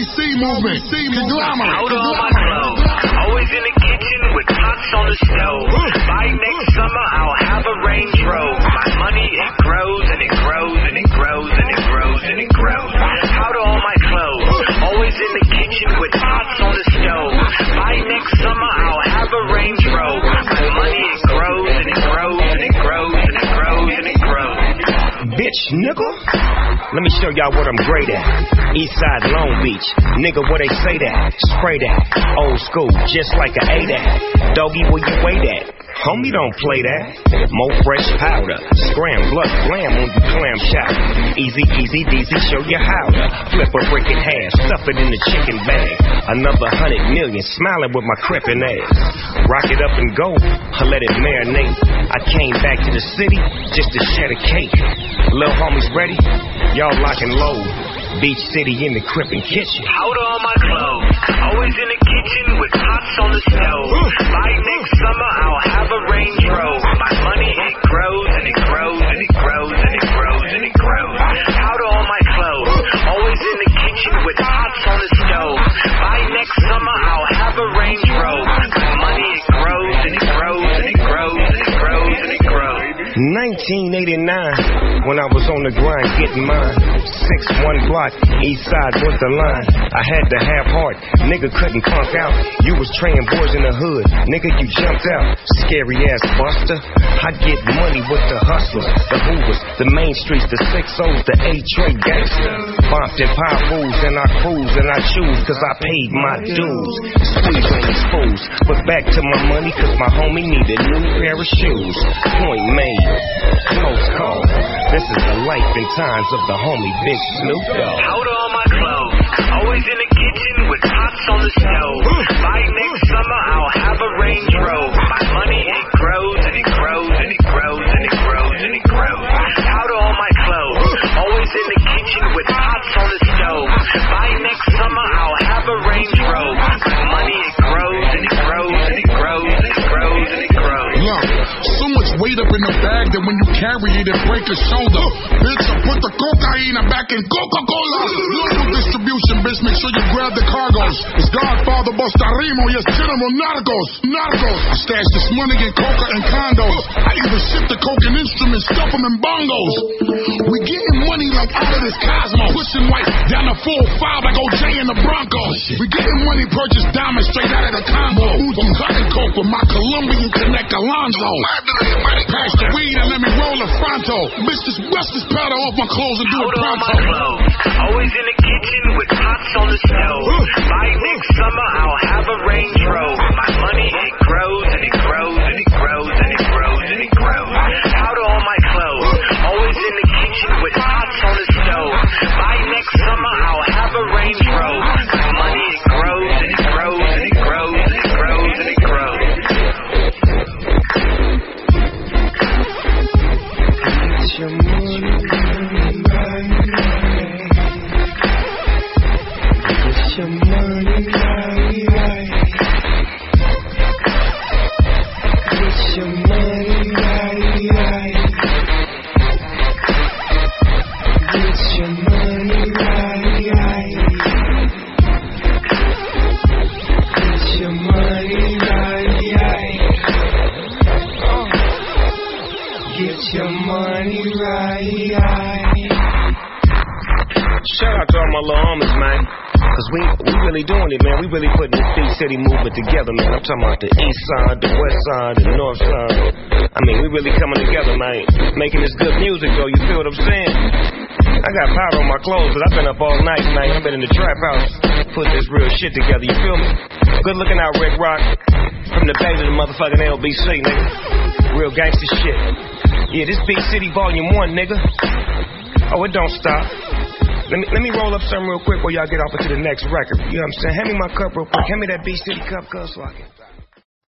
LBC movement. Conglomerate. Out on my clothes. Always in the kitchen with pots on the stove. By next summer, I'll have a Range Rover. My money, it grows and it grows and it grows and it grows and it grows. Out on my clothes. Always in the kitchen with pots on the stove. By next summer, I'll have a Range Rover. My money, it grows and it grows and it grows and it grows and it grows. Bitch, nigga. Let me show y'all what I'm great at. Eastside Long Beach, nigga, where they say that? Spray that, old school, just like an A-dat. Doggy, where you wait at? Homie, don't play that. More fresh powder, scram, blood, glam on you clam chowder. Easy, easy, easy, show you how to flip a brick in half, stuff it in the chicken bag. Another 100 million, smiling with my crippin' ass. Rock it up and go, or let it marinate. I came back to the city just to share the cake. Little homies ready? Y'all lock and load. Beach City in the crippin' kitchen. Out on my clothes. Always in the kitchen with pots on the stove. By next summer, I'll have a Range Rover. My money, it grows and it grows and it grows and it grows and it grows. Out on my clothes. Always in the kitchen with pots on the stove. By next summer, I'll have a Range Rover. My money, it grows and it grows and it grows and it grows and it grows. 1989, when I was on the grind getting mine. 6-1 block, east side was the line. I had to have heart, nigga couldn't punk out. You was training boys in the hood, nigga you jumped out. Scary ass buster, I get money with the hustlers, the hoovers, the main streets, the 6-0s, the A-Trade gangster. Bumped in power fools and I cruise and I choose cause I paid my dues. Squeeze on these fools, but back to my money cause my homie needed a new pair of shoes. Point made, close call. This is the life and times of the homie Big Snoop Dogg. Out on my clothes, always in the kitchen with pots on the stove. By next summer, I'll have a Range Rover. My money, it grows and it grows and it grows and it grows and it grows. Out on my clothes, always in the kitchen with pots on the stove. By next summer, I'll have a Range Rover. My money, it grows and it grows and it grows and it grows and it grows. Look, so much weight up in the bag that when you carry it, it break a shoulder. Bitch, I put the cocaine back in Coca-Cola. Global distribution, bitch, make sure you grab the cargoes. It's Godfather Busta Rimo, yes, General Narcos. I stash this money in coca and condos. I even ship the coke and instruments, stuff them in bongos. We getting money like out of this cosmos. Pushing white down the 4-5 like OJ in the Broncos. We getting money, purchase diamonds straight out of the Congo. From cutting coke with my Colombian connect Alonzo. Pass the weed and let me roll a Fronto. Bitch, just bust this powder off my clothes and do it pronto. Always in the kitchen with pots on the stove. By next summer, I'll have a Range Rover. My money, it grows and it grows and it grows and it grows and it grows. Out on my clothes, always in the kitchen with pots on the stove. By next summer, I'll have a Range Rover. My money, it grows and it grows and it grows and it grows and it grows. Get your money right. Get your money right. Get your money right. Get your money right. Get your money right. Get your money right. Shout out to all my little homies, man. Cause we really doing it, man. We really putting this big city movement together, man. I'm talking about the east side, the west side, the north side. I mean, we really coming together, man. Making this good music, though. You feel what I'm saying? I got powder on my clothes, but I've been up all night, man. I've been in the trap house, putting this real shit together. You feel me? Good looking out, Rick Rock. From the bay to the motherfucking LBC, nigga. Real gangster shit. Yeah, this Big City Volume 1, nigga. Oh, it don't stop. Let me roll up something real quick while y'all get off into the next record. You know what I'm saying? Hand me my cup real quick. Hand me that Big City cup, cuz, so I can...